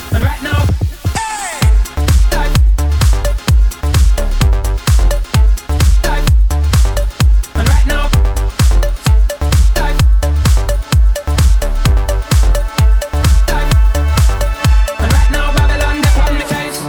And right now, and right now, and right now, Babylon, they're on the case.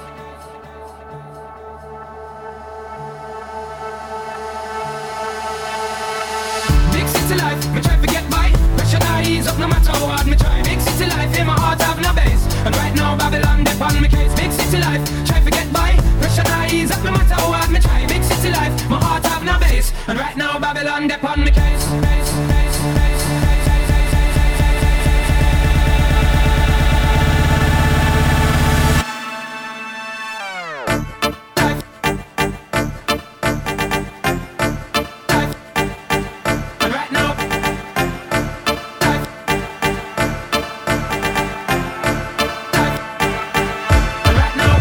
Big city life, me try to get by. Pressure not ease up no matter how hard me try. Big city life, in my heart have no base. And right now Babylon, they on me case. Big city life, try to get by. Pressure not ease up no matter how hard me try. Big city life, my heart have no base. And right now Babylon, they on me case. And right now, and right now,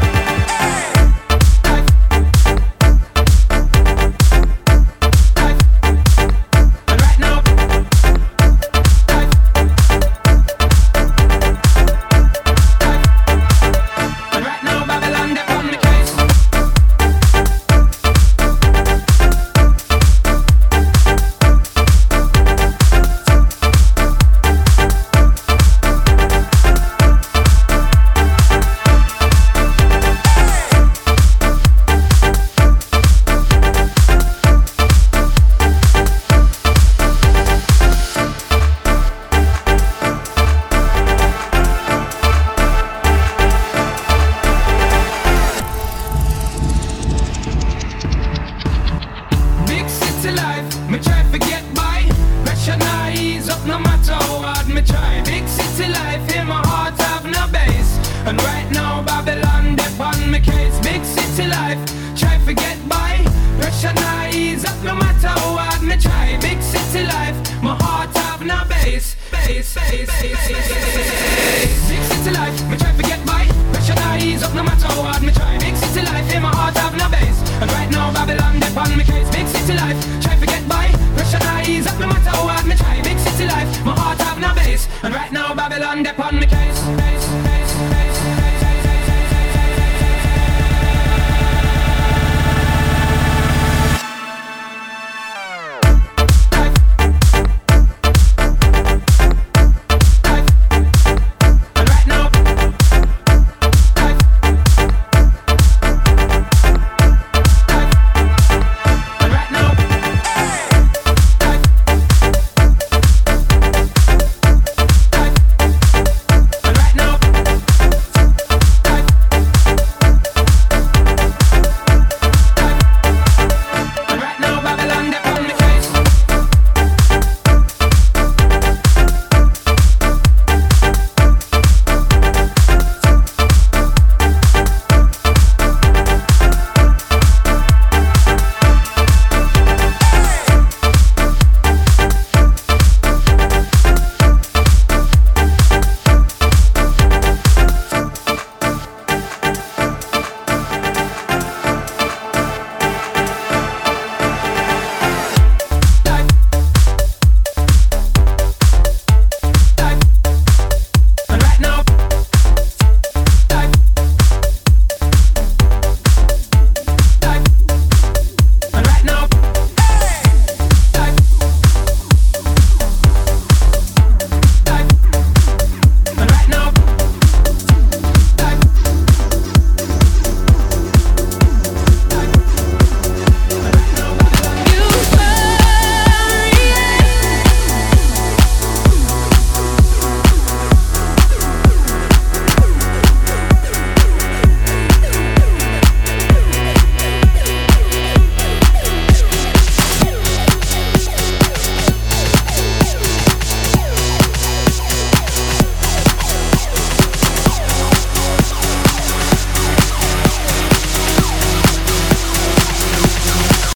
and right now, and right now, Babylon, they on me case. Big city life, me try to get by. Pressure not ease up no matter how hard me try. Big city life, in my heart have no base. And right now Babylon, they on me case. Big city life, try to get by. Pressure not ease up no matter how hard me try. Big city life, my heart have no base. Big city life, me try to get by. Pressure not ease up no matter how hard me try. Big city life, in my heart have no base. And right now Babylon, they on me case. Big city life, try to get by. Pressure not ease up no matter how hard me try. Big city life, my heart have no base. And right now Babylon, they on me case.